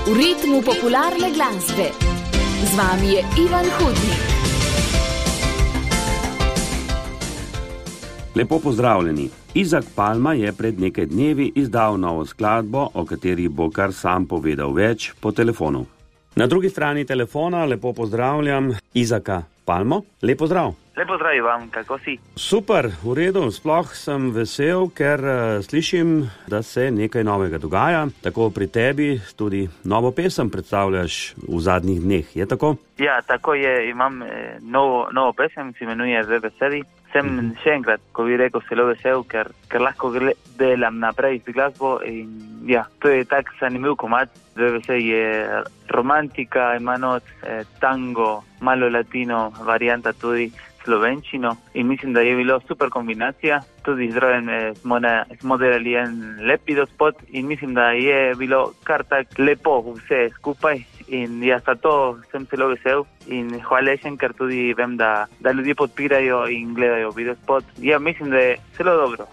v ritmu popularne glasbe. Z vami je Ivan Hudnik. Lepo pozdravljeni. Izak Palma je pred nekaj dnevi izdal novo skladbo, o kateri bo kar sam povedal več po telefonu. Na drugi strani telefona lepo pozdravljam Izaka Palmo. Lep pozdrav. Lep pozdrav, Ivan, kako si? Super, v redu, sploh sem vesel, ker slišim, da se nekaj novega dogaja. Tako pri tebi tudi novo pesem predstavljaš v zadnjih dneh, je tako? Ja, tako je, imam novo pesem, se imenuje Dve besedi. Sem še enkrat, ko bi rekel, zelo vesel, ker lahko delam naprej z glasbo in ja, to je tak zanimiv komad. Dve besedi je romantika, ima not tango, malo latino, varianta tudi slovenčino in mislim, da je bilo super kombinacija. Tudi zraven smo delali en lep videospot in mislim, da je bilo kar tak lepo vse skupaj in ja, zato sem zelo vesel in hvaležen, ker tudi vem, da ljudje podpirajo in gledajo videospot. Ja, mislim, da je zelo dobro.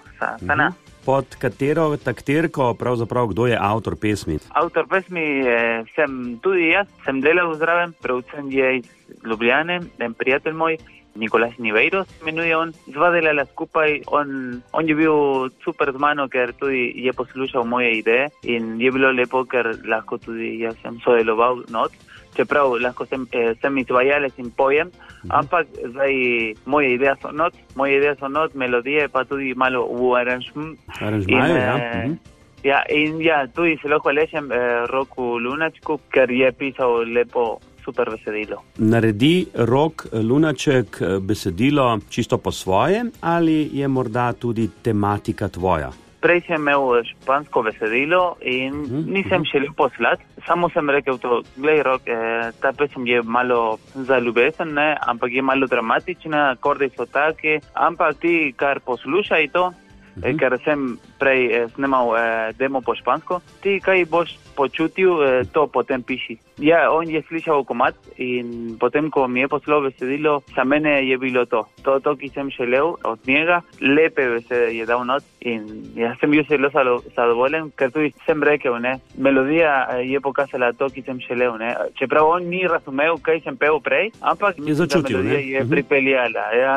Pod katero taktirko, pravzaprav, kdo je avtor pesmi? Avtor pesmi sem tudi jaz, sem delal zraven, predvsem je iz Ljubljane, en prijatelj moj, Nicolás Niveiros, imenuje on. Sva delala skupaj, on je bil super z mano, ker tudi je poslušal moje ideje in je bilo lepo, ker lahko tudi jaz sem sodeloval not. Čeprav lahko sem izvajalec in pojem, ampak zdaj moje ideje so not, melodije pa tudi malo v aranžmaju, ja. Ja, in ja, tudi zelo hvaležem Roku Lunačku, ker je pisal lepo super besedilo. Naredi Rok Lunaček besedilo čisto po svoje ali je morda tudi tematika tvoja? Prej sem imel špansko besedilo in nisem želel poslati. Samo sem rekel to, glej Rok, ta pesem je malo za ljubezen, ne, ampak je malo dramatična, akordi so taki, ampak ti kar poslušaj to, ker sem prej snemal demo po špansko, ti kaj boš počutil, to potem piši. Ja, on je slišal komad in potem, ko mi je poslal besedilo, za mene je bilo to, ki sem želel od njega, lepe besede je dal not in ja, sem bil zelo zadovoljen, ker tudi sem rekel, ne, melodija je pokazala to, ki sem želel, ne, čeprav on ni razumel, kaj sem pel prej, ampak je začutil, melodija je pripeljala, ja.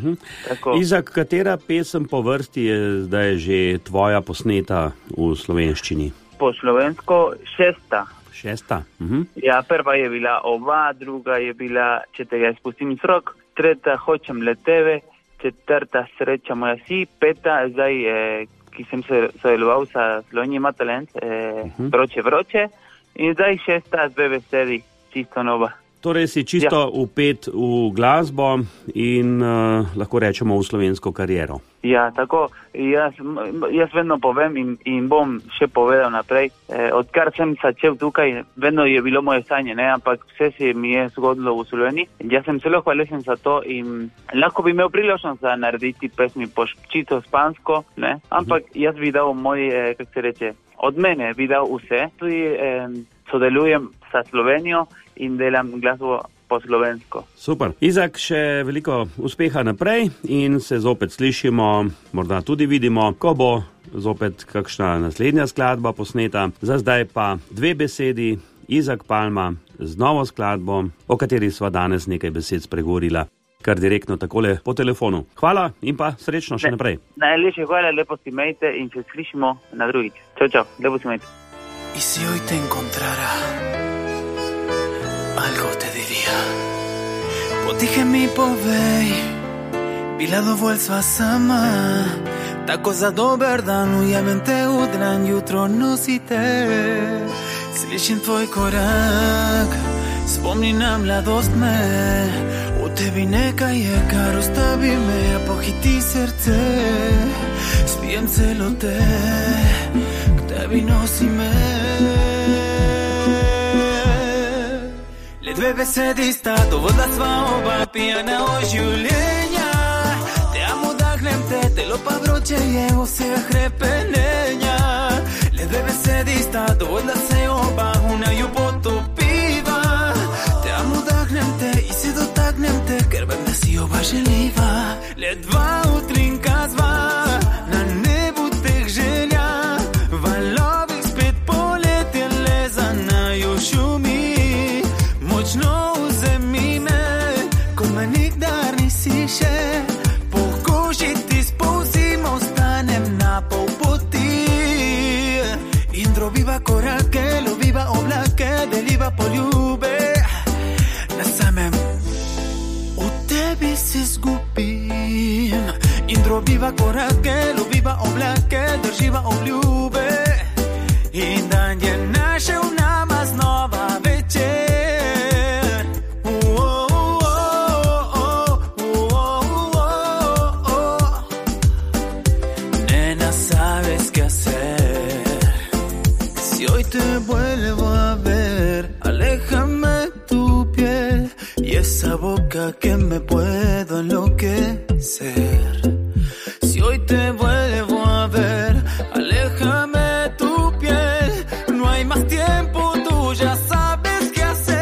Izak, katera pesem po vrsti je zdaj že tvoja posneta v slovenščini? Po slovensko šesta. Ja, prva je bila Ova, druga je bila Če te ga spustim z rok, tretja Hočem le tebe, četrta Sreča moja si, peta zdaj, ki sem se sodeloval sa Slovenija ima talent, Vroče in zdaj šesta Dve besedi, čisto nova. Torej si čisto vpet v glasbo in lahko rečemo v slovensko kariero. Ja, tako, jaz vedno povem in bom še povedal naprej. Odkar sem začel tukaj, vedno je bilo moje sanje, ne, ampak vse se mi je zgodilo v Sloveniji. Jaz sem zelo hvaležen za to in lahko bi imel priložnost za narediti pesmi po čisto špansko, ne, ampak jaz bi dal kako se reče, od mene bi dal vse. Tudi sodelujem sa Slovenijo in delam glasbo po slovensko. Super. Izak, še veliko uspeha naprej in se zopet slišimo, morda tudi vidimo, ko bo zopet kakšna naslednja skladba posneta. Za zdaj pa Dve besedi, Izak Palma z novo skladbo, o kateri sva danes nekaj besed spregovorila kar direktno takole po telefonu. Hvala in pa srečno še naprej. Najlepše hvala, lepo si imejte in se slišimo na drugič. Čau, lepo si imejte. Y si hoy te encontrara, algo te diría. Potiche mi povej, bila dovolj sva sama. Tako za dober dan, ujamem te v dlan, jutro nosite. Slišim tvoj korak, spomni na mladost me. U tebi nekaj je, kar ostavi me, a pohiti srce. Spijem celote, k tebi nosi me. Le dve besedi sta, dovolj sva oba pijana o življenja. Te amo, dahnem te lo pa vroče je vseh hrepenenja. Le dve besedi sta, dovolj se oba unaju potopiva. Te amo, dahnem te i se dotaknem te, ker vem, da si oba želiva. Le dva utrinka zva, na nebu teh želja. Valovi spet poletjele za naju. robiva korake, loviva oblake, deliva poljube. Na samem u tebi se zgubim. In robiva korake, loviva oblake, drživa obljube. In dan je našel nama znova večer. Te vuelvo a ver, aléjame tu piel y esa boca que me puedo enloquecer. Si hoy te vuelvo a ver, aléjame tu piel, no hay más tiempo, tú ya sabes qué hacer.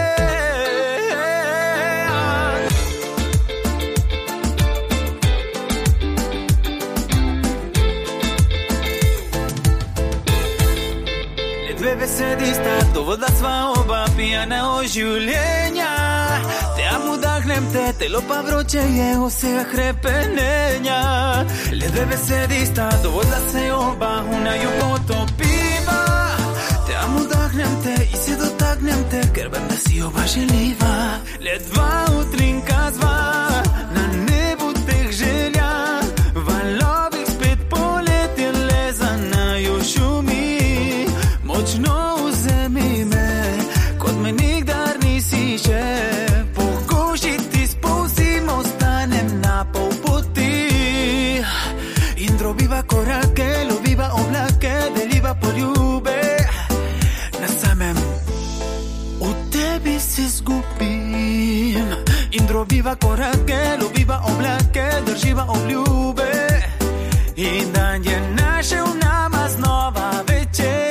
Dve sedista, dovoljna sva oba pijana od življenja. Te amo udahnem te lopa vroče je vsega hrepenenja. Le dve besedista, dovoljna se oba u naju potopiva. Te amo udahnem te i se dotaknem te, ker vem da si oba želiva. Le dva utrinka zva na nebu teh želja. Valovih spet poletjele za naju šumi. Močno vzemi me, kot me nikdar nisi še. Po koži ti spustim, ostanem na pol poti. In drobiva korake, loviva oblake, deliva poljube. Na samem u tebi se zgubim. In drobiva korake, loviva oblake, drživa obljube. In dan je našel nama znova večer.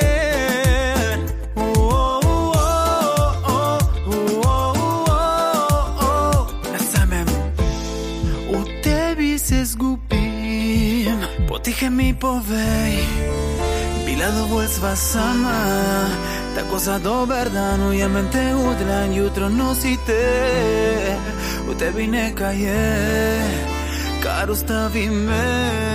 Potihe mi povej, bila dovolj sva sama. Tako za dober dan ujamem te u dlan, jutro nosite. U tebi nekaj je, kar ustavi me.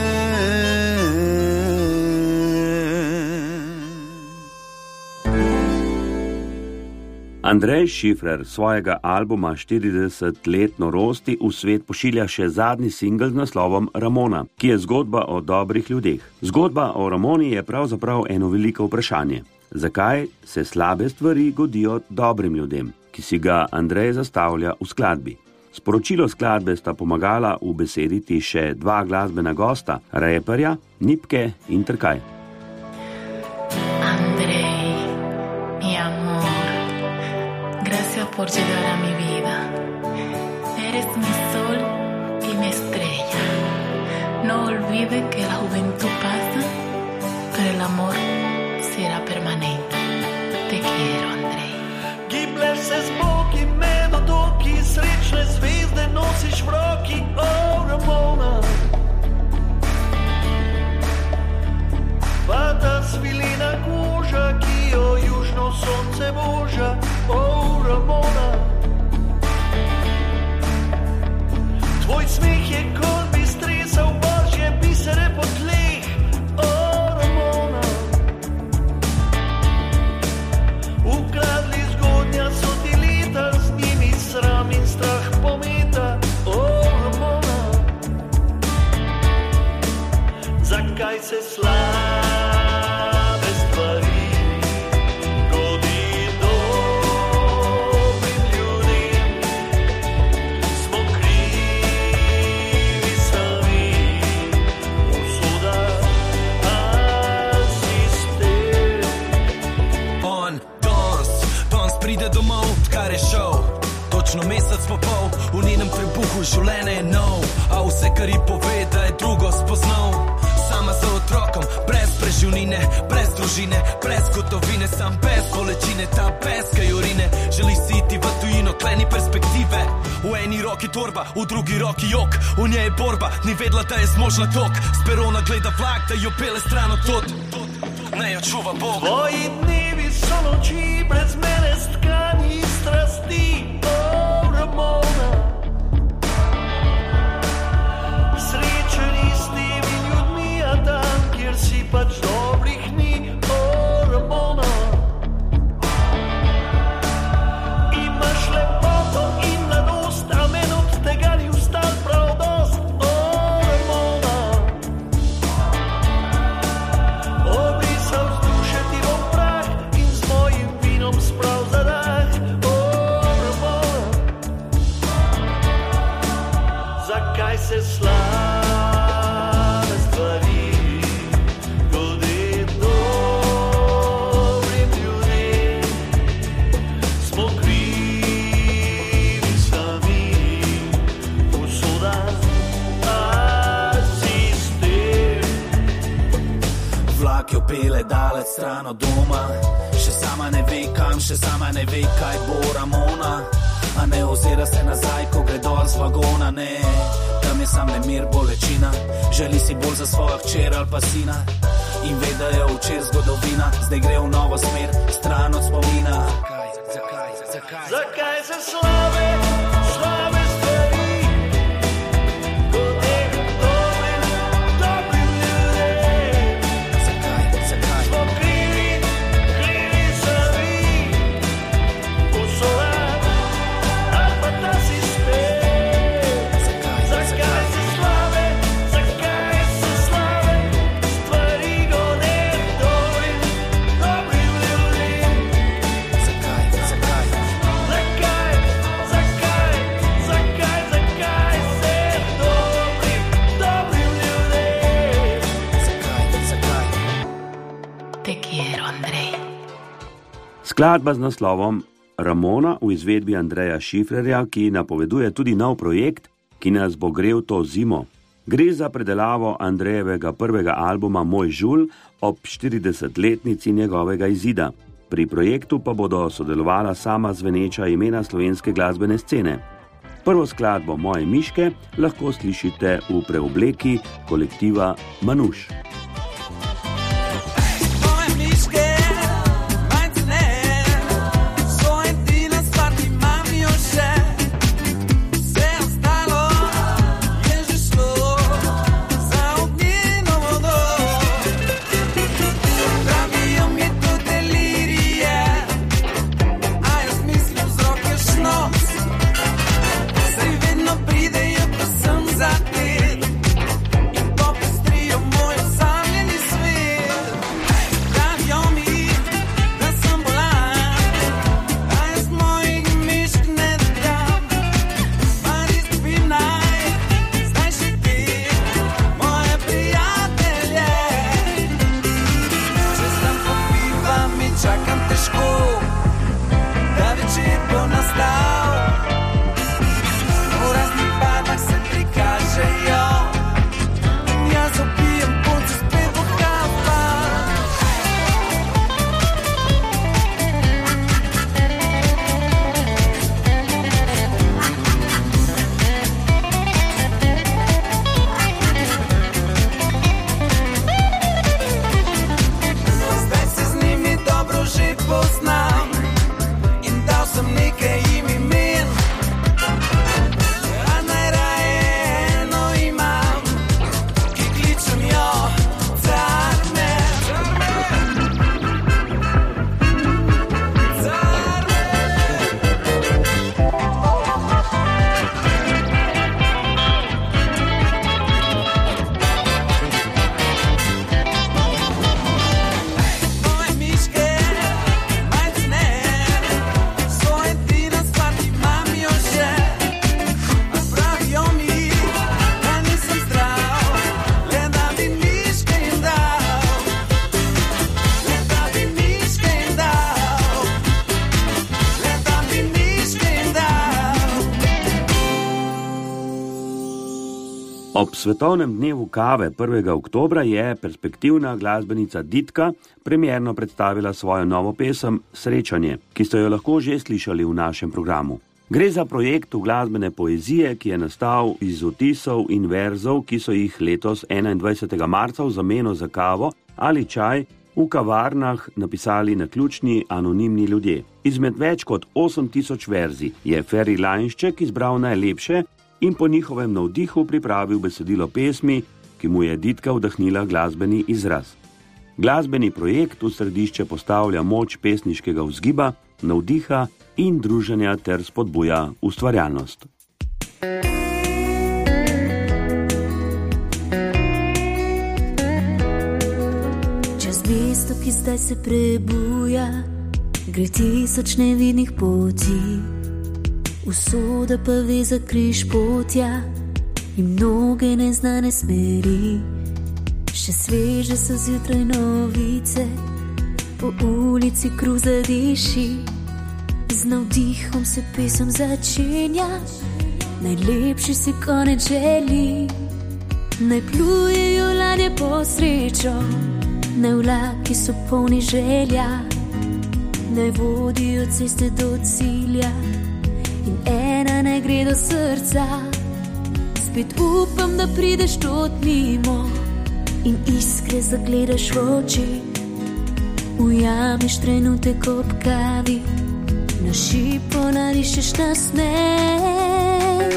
Andrej Šifrer svojega albuma 40 let norosti v svet pošilja še zadnji singl z naslovom Ramona, ki je zgodba o dobrih ljudeh. Zgodba o Ramoni je pravzaprav eno veliko vprašanje. Zakaj se slabe stvari godijo dobrim ljudem, ki si ga Andrej zastavlja v skladbi? Sporočilo skladbe sta pomagala ubesediti še dva glasbena gosta, reperja, Nipke in Trkaj. Por llegar a mi vida, eres mi sol y mi estrella. No olvide que la juventud pasa, pero el amor será permanente. Te quiero, Andrej. Gibleš se z boki, med otoki, srečne zvezde nosiš v roki, Ramona. Pa ta svilina koža, ki jo južno sonce boža, Ramona. Tvoj smeh je kot bi stresal božje bisere po tleh, Ramona. Ukradli zgodnja so ti leta, z njimi sram in strah pometa, Ramona. Zakaj se slabe stvari točno mesec pa pol, v njenem trebuhu življenje je nov, a vse, kar ji pove, da je drugo spoznal. Sama za otrokom, brez preživnine, brez družine, brez gotovine, sam bez bolečine, ta peska jorine. Želi si iti v tujino, kleni perspektive. V eni roki torba, v drugi roki jok, v njej je borba, ni vedla, da je zmožna tok. S perona gleda vlak, da jo pele stran od tod, naj jo čuva Bog. Tvoji dnevi so noči, brez mene stkani strasti, Ramona. Srečeni s temi ljudmi, a tam, kjer si pač dobrih ni, Ramona. stran od doma. Še sama ne ve kam, še sama ne ve kaj bo Ramona. A ne ozira se nazaj, ko gre dol z vagona, ne. Tam je sam nemir, bolečina. Želi si bolj za svojo hčer ali pa sina. In ve, da je včer zgodovina. Zdaj gre v novo smer, stran od spomina. Zakaj se slabe stvari Skladba z naslovom Ramona v izvedbi Andreja Šifrerja, ki napoveduje tudi nov projekt, ki nas bo grel to zimo. Gre za predelavo Andrejevega prvega albuma Moj žul ob 40-letnici njegovega izida. Pri projektu pa bodo sodelovala sama zveneča imena slovenske glasbene scene. Prvo skladbo Moje miške lahko slišite v preobleki kolektiva Manuš. Ob svetovnem dnevu kave 1. oktobra je perspektivna glasbenica Ditka premierno predstavila svojo novo pesem Srečanje, ki ste jo lahko že slišali v našem programu. Gre za projekt glasbene poezije, ki je nastal iz vtisov in verzov, ki so jih letos 21. marca v zameno za kavo ali čaj v kavarnah napisali naključni anonimni ljudje. Izmed več kot 8000 verzij je Feri Lajnšček izbral najlepše in po njihovem navdihu pripravil besedilo pesmi, ki mu je Ditka vdahnila glasbeni izraz. Glasbeni projekt v središče postavlja moč pesniškega vzgiba, navdiha in druženja ter spodbuja ustvarjalnost. Čez mesto, ki zdaj se prebuja, gre 1000 nevidnih poti. Usoda pa ve za križ potja in mnoge neznane smeri. Še sveže so zjutraj novice, po ulici kruh zadiši. Z navdihom se pesem začenja, najlepši si konec želi. Naj plujejo ladje po srečo, ne vlaki so polni želja, ne vodijo ceste do cilja in ena ne gre do srca. Spet upam, da prideš tot mimo in iskre zagledaš v oči, ujameš trenutek ob kavi, na šipo narišeš nasmeh.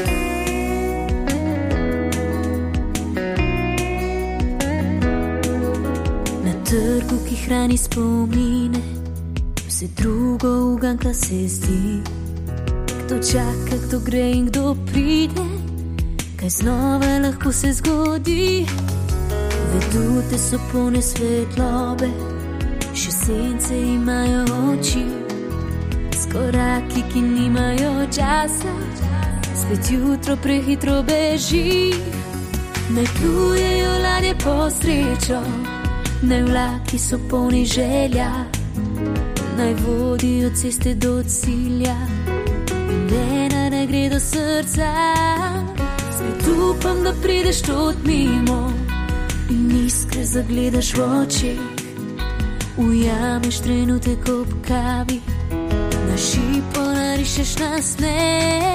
Na trgu, ki hrani spomine, vse drugo uganka se zdi. Kdo čaka, kdo gre in kdo pride, kaj znova lahko se zgodi. Vedute so polne svetlobe, še sence imajo oči, s koraki, ki nimajo časa, spet jutro prehitro beži. Naj plujejo ladje po srečo, naj vlaki so polni želja, naj vodijo ceste do cilja in ena ne gre do srca. Spet upam, da prideš tot mimo in iskre zagledaš v oči, ujameš trenutek ob kavi, na šipo narišeš nasmeh.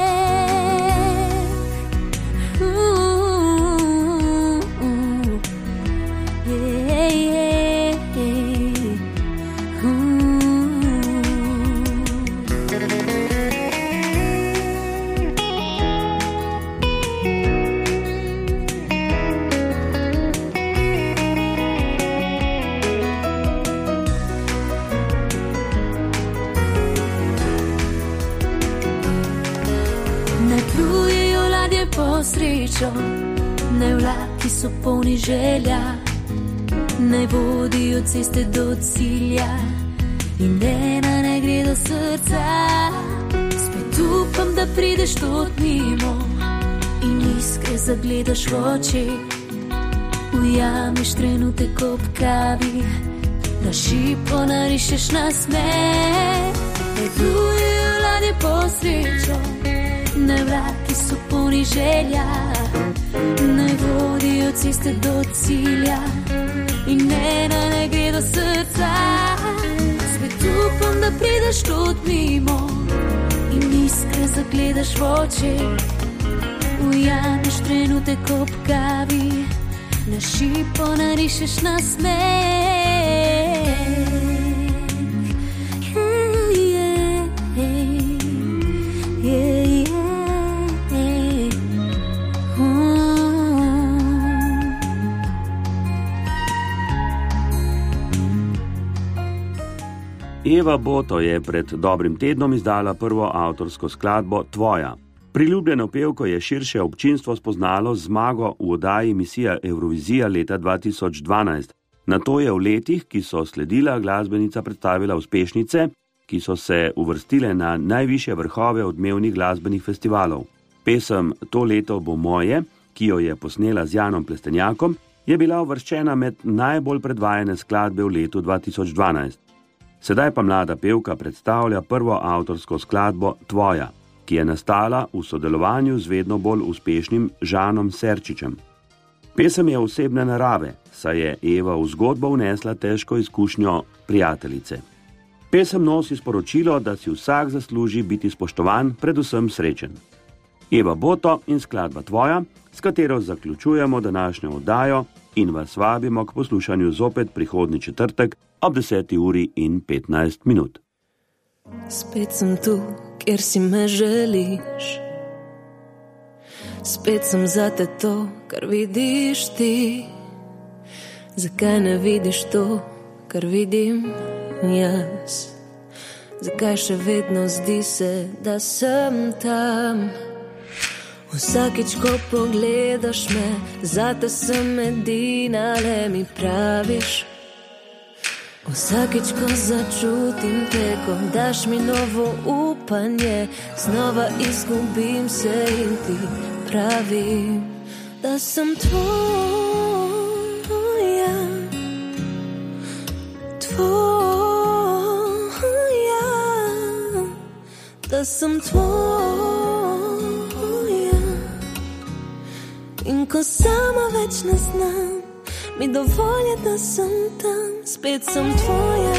Srečo, naj vlaki so polni želja, naj vodijo ceste do cilja in ena ne gre do srca. Spet upam, da prideš tot mimo in iskre zagledaš v oči, ujameš trenutek ob kavi, na šipo narišeš nasmeh. Naj plujejo ladje po srečo, naj vlaki so polni želja, naj vodijo ceste do cilja in ena ne gre do srca. Spet upam, da prideš tot mimo in iskre zagledaš v oči, ujameš trenutek ob kavi, na šipo narišeš nasmeh. Eva Boto je pred dobrim tednom izdala prvo avtorsko skladbo Tvoja. Priljubljeno pevko je širše občinstvo spoznalo z zmago v oddaji Misija Evrovizija leta 2012. Nato je v letih, ki so sledila, glasbenica predstavila uspešnice, ki so se uvrstile na najvišje vrhove odmevnih glasbenih festivalov. Pesem To leto bo moje, ki jo je posnela z Janom Plestenjakom, je bila uvrščena med najbolj predvajane skladbe v letu 2012. Sedaj pa mlada pevka predstavlja prvo avtorsko skladbo Tvoja, ki je nastala v sodelovanju z vedno bolj uspešnim Žanom Serčičem. Pesem je osebne narave, saj je Eva v zgodbo vnesla težko izkušnjo prijateljice. Pesem nosi sporočilo, da si vsak zasluži biti spoštovan, predvsem srečen. Eva Boto in skladba Tvoja, s katero zaključujemo današnjo oddajo in vas vabimo k poslušanju zopet prihodnji četrtek ob 10:15. Spet sem tu, kjer si me želiš. Spet sem zate to, kar vidiš ti. Zakaj ne vidiš to, kar vidim jaz? Zakaj še vedno zdi se, da sem tam? Vsakič, ko pogledaš me, zate sem edina, le mi praviš. Vsakič, ko začutim te, ko daš mi novo upanje, znova izgubim se in ti pravim, da sem tvoja, tvoja, da sem tvoja. In ko sama več ne znam, mi dovolj je, da sem tam, spet sem tvoja.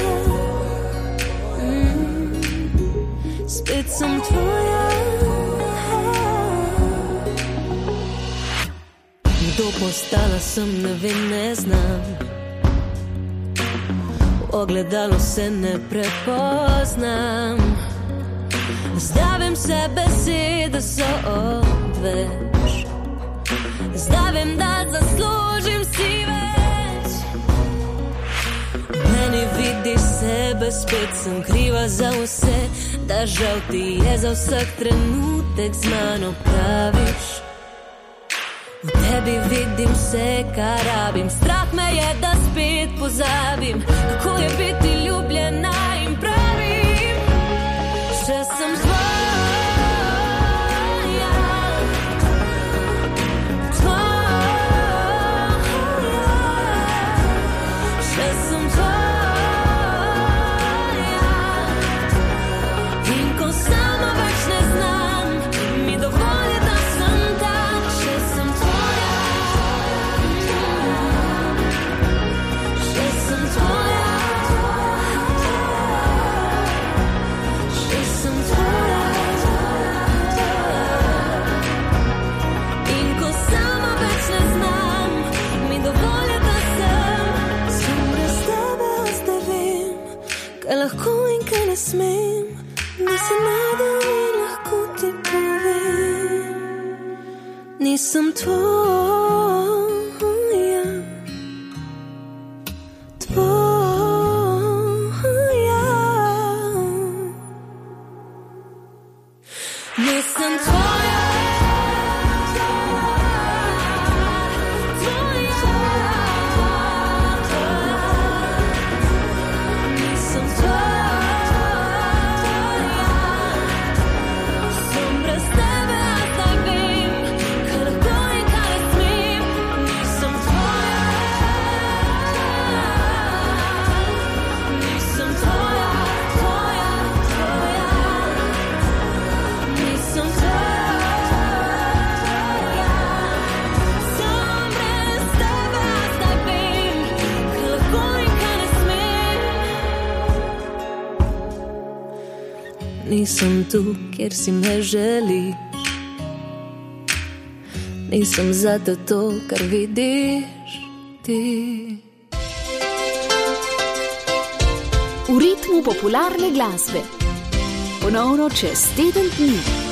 Spet sem tvoja. Kdo postala sem, ne vem, ne znam. V ogledalu se ne prepoznam. Zdaj se besede so odveč. Zdaj vem, da zaslužim si več. Meni vidiš sebe, spet sem kriva za vse. Da žal ti je za vsak trenutek z mano praviš. V tebi vidim vse, kar rabim. Strah me je, da spet pozabim, kako je biti ljubljena in pravim, še sem tvoja, tvoja, še sem tvoja. In ko sama več ne znam, mi dovolj je, da sem tam, še sem tvoja, še sem tvoja, še sem tvoja. In ko sama več ne znam, mi dovolj je, da sem brez tebe, zdaj vem, kaj lahko in kaj ne smem, da se najdem in lahko ti povem. Nisem tvoja, tvoja. Nisem tvoja, tvoja. Nisem tvoja. Sem brez tebe, zdaj vem, kaj lahko in kaj ne smem. Nisem tvoja, nisem tvoja, tvoja, tvoja. Nisem tvoja, sem brez tebe, zdaj vem, kaj lahko in kaj ne smem. Nisem tu, kjer si me želiš. Nisem zato to, kar vidiš ti. V ritmu popularne glasbe. Ponovno čez teden dni.